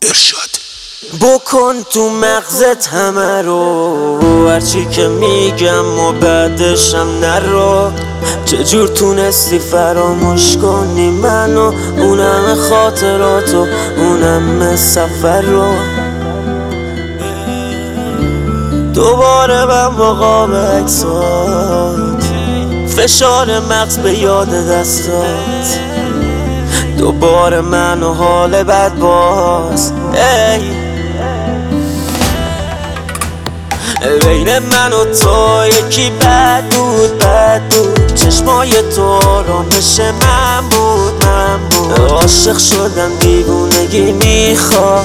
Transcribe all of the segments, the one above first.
ارشاد بکن تو مغزت همه رو، هرچی که میگم و بعدشم نرو. چجور تونستی فراموش کنی منو، اونم خاطراتو، اونم سفر رو. دوباره من مقام عکسات، فشار مغز به یاد دستات. دوباره من و حال بد باز. بین من و تو یکی بد بود، چشمای تو آرامش من بود. عاشق شدم دیوونگی میخواد.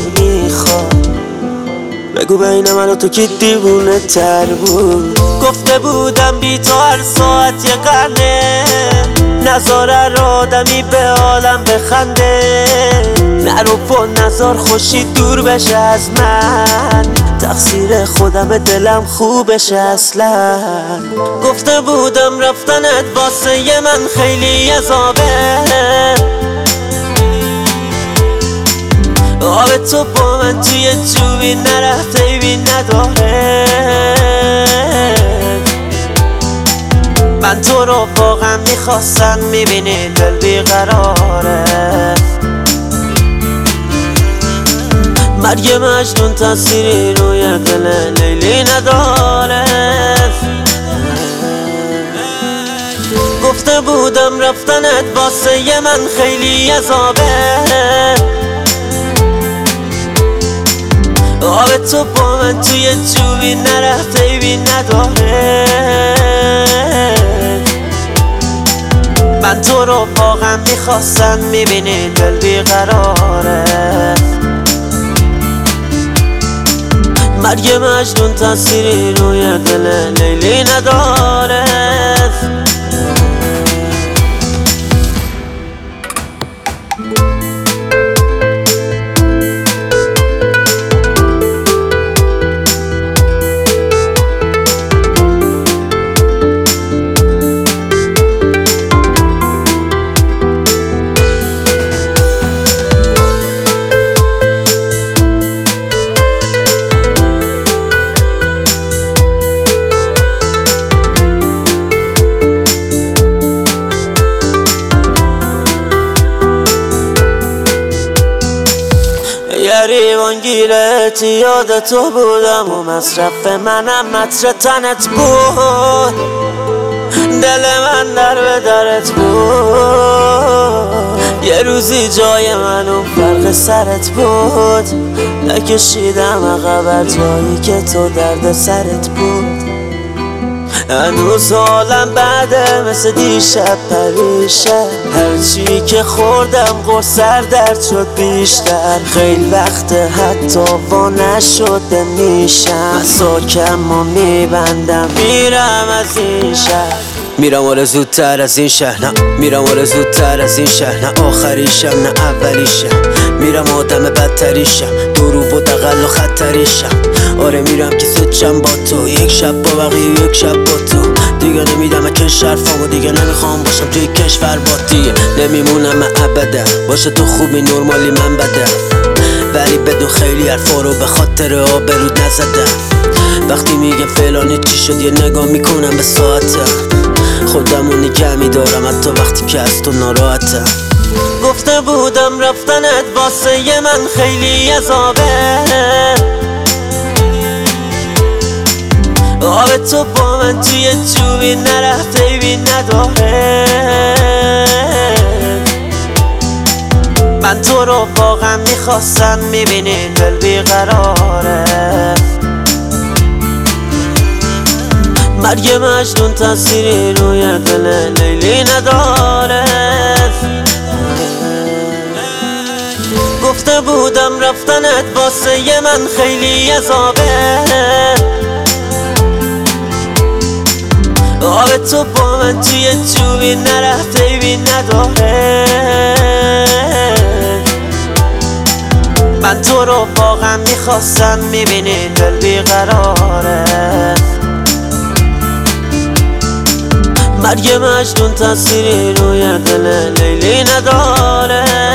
بگو بین من و تو کی دیوونه تر بود. گفته بودم بی تو هر ساعت یه قرنه، نذاره رو آدمی به عالم بخنده. نرو با نظر خوشی دور بشه از من، تقصیر خودم دلم خوبش اصلا. گفته بودم رفتنت واسه من خیلی عذابه، آب تو با من توی جوبی نرفته ایبی نداره. من تو رو واقعا میخواستم، میبینی دل بیقراره. مرگ مجنون تأثیری روی دل لیلی نداره. گفته بودم رفتنت واسه من خیلی عذابه، آب تو با من توی جوبی نرفته ایبی نداره. من تو رو واقعا میخواستم، میبینی دل بیقراره. مرگ مجنون تأثیری روی دل لیلی نداره. گریبان گیرت یاد تو بودم و مصرف منم متر تنت بود. دل من در به درت بود، یه روزی جای من اون فرق سرت بود. نکشیدم عقب جایی که تو درد سرت بود. هنوز حالم بعده مثل دیشب پریشب، هرچی که خوردم قرص سر درد شد بیشتر. خیلی وقت حتی وا نشده میشم، ساکم و میبندم میرم از این شهر. میرم آره زودتر از این شهر، نه میرم آره زودتر از این شهر. نه آخریشم نه اولیشم، میرم آدم بدتریشم، درو و دقل و خطریشم. آره میرم که سوچم با تو، یک شب با بقیه یک شب با تو. دیگه نمیدم کشرفامو، دیگه نمیخوام باشم توی کشور با دیگه. نمیمونم ابدا باشه تو خوبی نرمالی من بدم، ولی بدون خیلی حرفا رو به خاطر آبرود نزدم. وقتی میگه فلانی چی شد یه نگاه میکنم به ساعتم، خودمو نگه میدارم حتی وقتی که از تو ناراحتم. گفته بودم رفتنت واسه من خیلی عذابه، آب تو با من توی جوبی نرفته ایبی نداره. من تو رو واقعا میخواستم، میبینی دل بیقراره. مرگ مجنون تأثیری روی دل لیلی نداره. گفته بودم رفتنت واسه من خیلی عذابه، آب تو با من توی جوبی نرفته ایبی نداره. من تو رو واقعا میخواستم، میبینی دل بیقراره. مرگ مجنون تأثیری روی دل لیلی نداره.